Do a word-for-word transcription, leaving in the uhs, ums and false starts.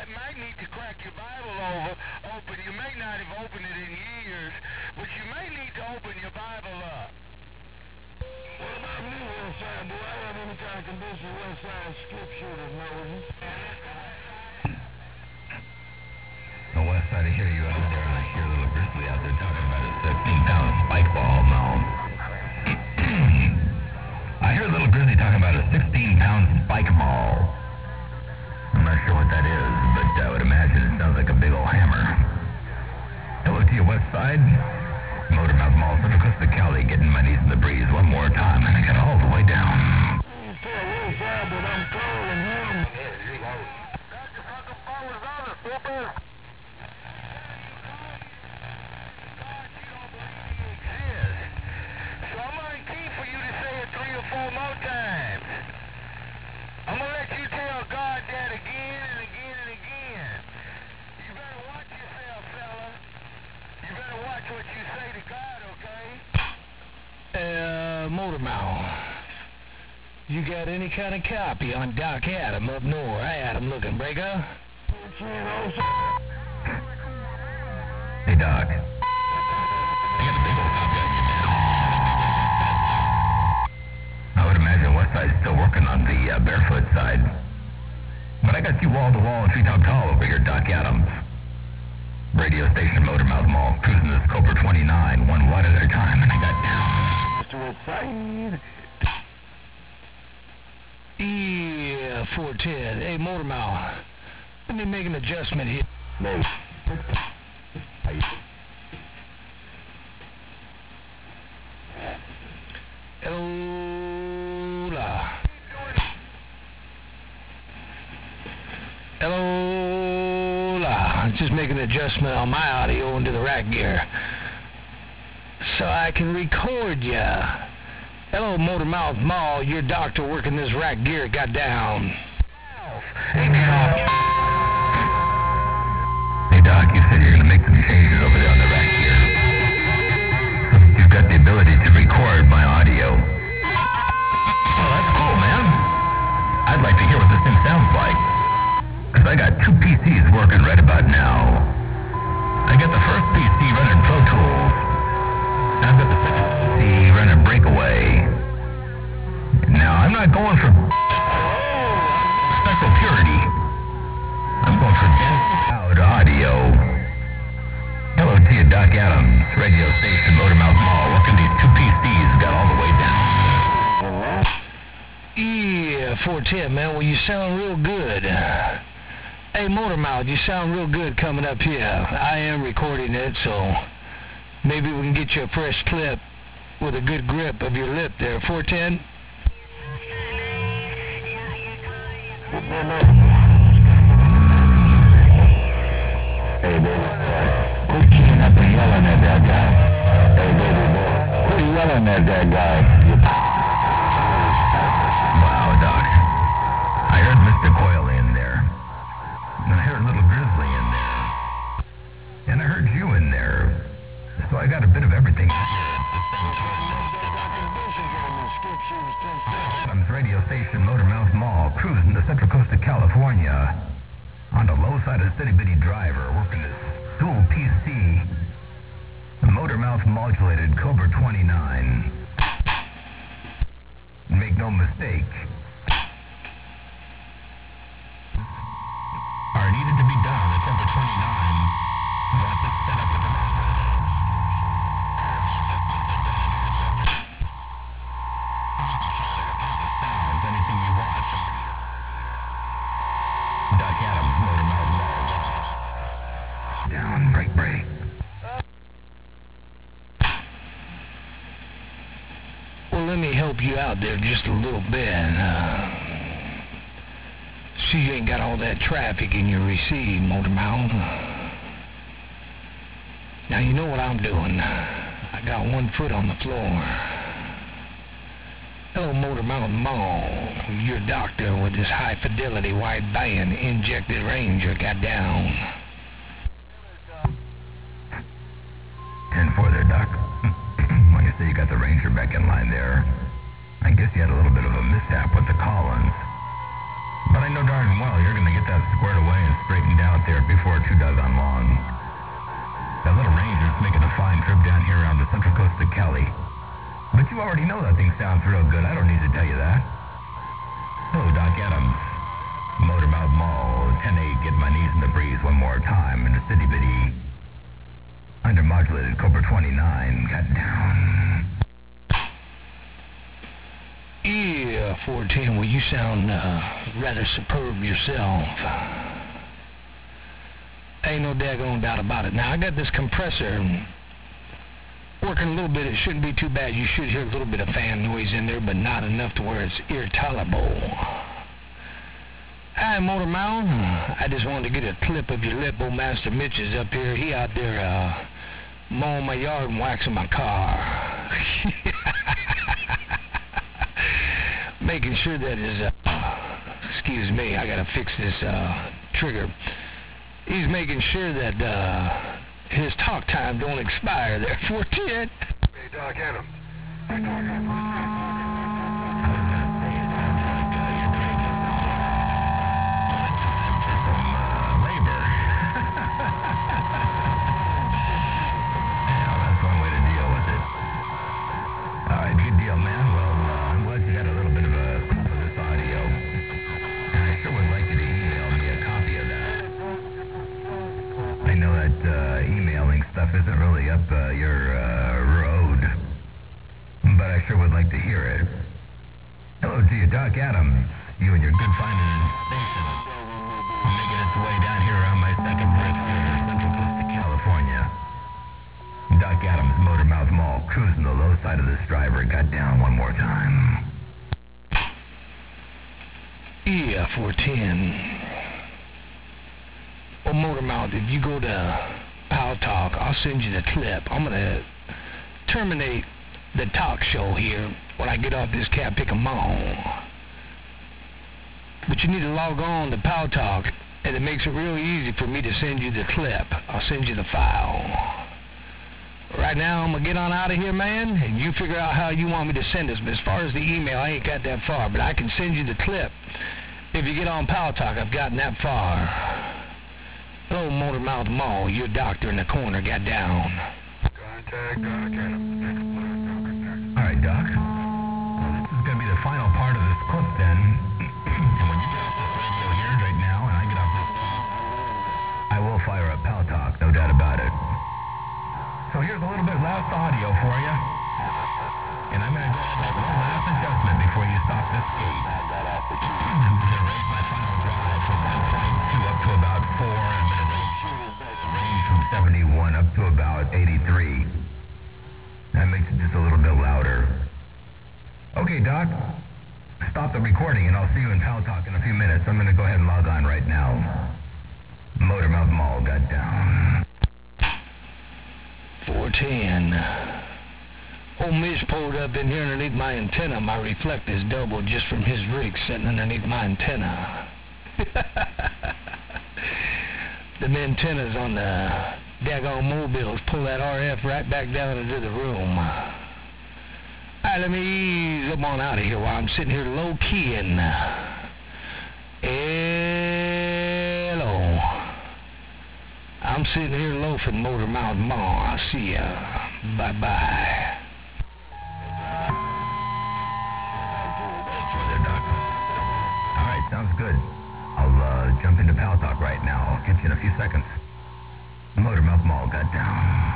might need to crack your Bible over, open. You may not have opened it in years, but you may need to open your Bible up. What about me, Westside? Do I have any kind of condition Westside scriptures, Moses? The Westside, I hear you out there, and I hear little Grizzly out there talking about a sixteen pound spike ball now. I hear little Grizzly talking about a sixteen pound spike ball. I'm not sure what that is, but I would imagine it sounds like a big old hammer. Hello to you, Westside. Motormouth Mall, Central Coast of Cali, getting my knees in the breeze one more time, and I got all the way down. You tell Westside that I'm calling him. Got your fucking phone is on it, super. So I'm gonna keep for you to say it three or four more times. I'm gonna let you tell God that again and again and again. You better watch yourself, fella. You better watch what you say to God, okay? Uh, Motormouth, you got any kind of copy on Doc Adam up north? Hey, Adam looking breaker. Hey, Doc. I got a big old copy of you now. I would imagine Westside's still working on the uh, barefoot side. But I got you wall-to-wall and treetop tall over here, Doc Adams. Radio station Motormouth Mall, cruising this Cobra twenty-nine, one watt at a time, and I got down. Mister Westside. Yeah, four ten. Hey, Motormouth, let me make an adjustment here. No. Hello. Hello. Just making an adjustment on my audio into the rack gear so I can record ya. Hello, Motormouth Mall. Your doctor working this rack gear got down. Hey, Doc. Hey, Doc, you said you're going to make some changes over there on the rack here. You've got the ability to record my audio. Oh, that's cool, man. I'd like to hear what this thing sounds like. Because I got two P Cs working right about now. I got the first P C running Pro Tools. And I've got the second P C running Breakaway. Now, I'm not going for special purity. I'm going for dense, loud audio. Hello to you, Doc Adams, radio station, Motormouth Mall. Working these two P Cs, got all the way down. Yeah, four ten, man. Well, you sound real good. Hey, Motormouth, you sound real good coming up here. I am recording it, so maybe we can get you a fresh clip with a good grip of your lip there. four ten? Hey, baby boy, quit keying up and yelling at that guy. Hey, baby boy, quit yelling at that guy. Wow, Doc. I heard Mister Coyle in there. And I heard Little Grizzly in there. And I heard you in there. So I got a bit of everything. Adams radio station, Motormouth Mall, cruising the Central Coast of California. On the low side of City Bitty Driver, working this dual P C, Motormouth modulated Cobra twenty-nine. Make no mistake, are needed to be done on the Cobra twenty-nine once it's set up with the master. Sounds, anything you want. Doc Adams, Motormouth Mall. Down, break, break. Well, let me help you out there just a little bit. Uh, see, you ain't got all that traffic in your receive, Motormouth. Now, you know what I'm doing. I got one foot on the floor. Hello, Motormouth Mall. Your doctor with this high-fidelity wide-band injected Ranger got down. ten four there, Doc. When you say you got the Ranger back in line there, I guess you had a little bit of a mishap with the Collins. But I know darn well you're going to get that squared away and straightened out there before too doggone long. That little Ranger's making a fine trip down here around the central coast of Cali. But you already know that thing sounds real good. I don't need to tell you that. Hello, Doc Adams. Motormouth Mall, ten eight, get my knees in the breeze one more time in the city bitty. Undermodulated Cobra twenty-nine, got down. Yeah, four ten, well, you sound uh, rather superb yourself. Ain't no daggone doubt about it. Now, I got this compressor working a little bit. It shouldn't be too bad. You should hear a little bit of fan noise in there, but not enough to where it's irritable. Hi, Motormouth. I just wanted to get a clip of your lip. Old Master Mitch is up here. He out there uh, mowing my yard and waxing my car. Making sure that his, uh, excuse me, I gotta fix this uh, trigger. He's making sure that uh, his talk time don't expire there, four ten. Hey, Doc Adams. Hey, Doc Adams. Isn't really up uh, your uh, road, but I sure would like to hear it. Hello to you, Doc Adams. You and your good finding station making its way down here around my second brick here, central coast of California. Doc Adams, Motormouth Mall, cruising the low side of this driver, got down one more time. Yeah, four ten. Well, Motormouth, if you go to Pow Talk, I'll send you the clip. I'm gonna terminate the talk show here when I get off this cab, pick 'em on. But you need to log on to Pow Talk, and it makes it real easy for me to send you the clip. I'll send you the file. Right now, I'm gonna get on out of here, man, and you figure out how you want me to send this. But as far as the email, I ain't got that far, but I can send you the clip. If you get on Pow Talk, I've gotten that far. Hello, Motormouth Mall, your doctor in the corner got down. Contact Doc Adams. All right, Doc. Well, this is going to be the final part of this clip, then. And when you get off this radio here right now, and I get off this, I will fire up Pow Talk, no doubt about it. So here's a little bit last audio for you. And I'm going to go over one last adjustment before you stop this gate. I'm going to raise my final drive from one point two up to about four, and I'm going to range from seventy-one up to about eighty-three. That makes it just a little bit louder. Okay, Doc. Stop the recording, and I'll see you in Pow Talk in a few minutes. I'm going to go ahead and log on right now. Motormouth Mall got down. four ten. Old Mitch pulled up in here underneath my antenna. My reflector's doubled just from his rig sitting underneath my antenna. The antennas on the daggone mobiles pull that R F right back down into the room. Alright, let me ease up on out of here while I'm sitting here low-keying. Hello. I'm sitting here loafing Motormouth Mall. I'll see ya. Bye-bye. Alright, sounds good. I'll uh, jump into Pow Talk right now. I'll get you in a few seconds. Motormouth Mall got down.